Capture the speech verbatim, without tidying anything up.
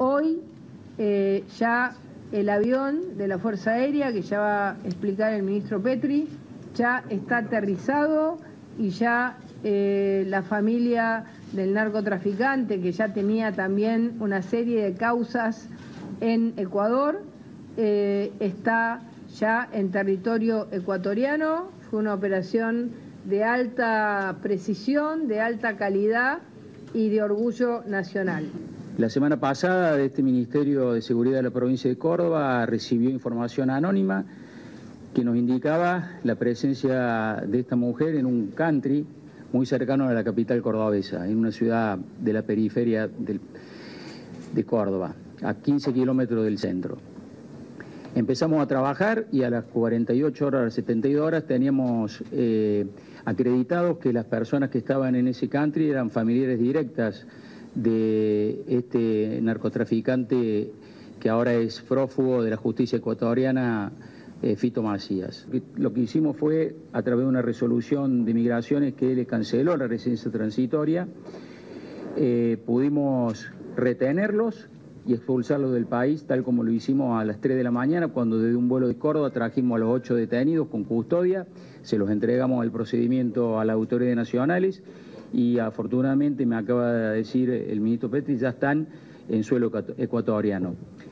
Hoy eh, ya el avión de la Fuerza Aérea, que ya va a explicar el ministro Petri, ya está aterrizado y ya eh, la familia del narcotraficante, que ya tenía también una serie de causas en Ecuador, eh, está ya en territorio ecuatoriano. Fue una operación de alta precisión, de alta calidad y de orgullo nacional. La semana pasada, de este Ministerio de Seguridad de la provincia de Córdoba recibió información anónima que nos indicaba la presencia de esta mujer en un country muy cercano a la capital cordobesa, en una ciudad de la periferia del, de Córdoba, a quince kilómetros del centro. Empezamos a trabajar y a las cuarenta y ocho horas, a las setenta y dos horas, teníamos eh, acreditados que las personas que estaban en ese country eran familiares directas de este narcotraficante que ahora es prófugo de la justicia ecuatoriana, eh, Fito Macías. Lo que hicimos fue, a través de una resolución de migraciones que le canceló la residencia transitoria, eh, pudimos retenerlos y expulsarlos del país, tal como lo hicimos a las tres de la mañana, cuando desde un vuelo de Córdoba trajimos a los ocho detenidos con custodia, se los entregamos al procedimiento a las autoridades nacionales y afortunadamente, me acaba de decir el ministro Petri, ya están en suelo ecuatoriano.